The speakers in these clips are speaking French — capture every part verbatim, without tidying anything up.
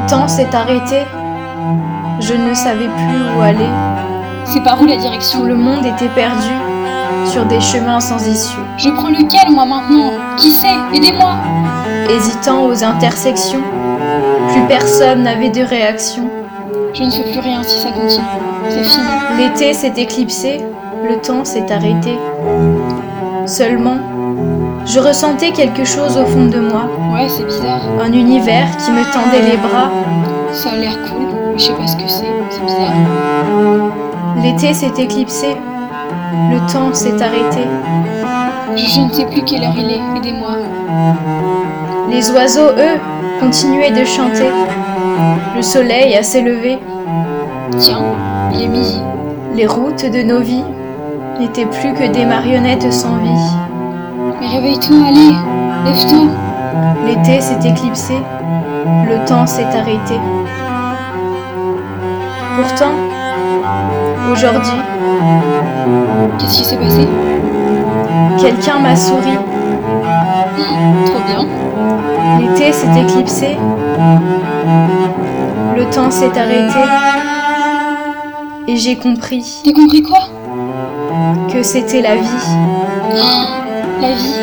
temps s'est arrêté. Je ne savais plus où aller. C'est par où la direction? Tout le monde était perdu sur des chemins sans issue. Je prends lequel, moi, maintenant? Qui sait? Aidez-moi! Hésitant aux intersections, plus personne n'avait de réaction. Je ne fais plus rien si ça continue. C'est fini. L'été s'est éclipsé, le temps s'est arrêté. Seulement, je ressentais quelque chose au fond de moi. Ouais, c'est bizarre. Un univers qui me tendait les bras. Ça a l'air cool, mais je sais pas ce que c'est. C'est bizarre. L'été s'est éclipsé, le temps s'est arrêté. Je, je ne sais plus quelle heure il est. Aidez-moi. Les oiseaux, eux, continuaient de chanter. Le soleil a s'élevé. Tiens, il est midi. Les routes de nos vies n'étaient plus que des marionnettes sans vie. Mais réveille-toi, allez, lève-toi. L'été s'est éclipsé, le temps s'est arrêté. Pourtant, aujourd'hui, Qu'est-ce qui s'est passé? quelqu'un m'a souri. Mmh, trop bien. L'été s'est éclipsé, le temps s'est arrêté. Et j'ai compris T'as compris quoi? que c'était la vie. Oh, la vie.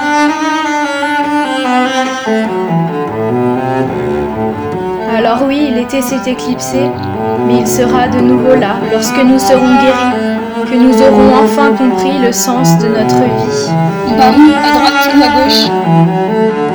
Alors oui, l'été s'est éclipsé, mais il sera de nouveau là lorsque nous serons guéris, que nous aurons enfin compris le sens de notre vie. On part où? À droite ou à gauche?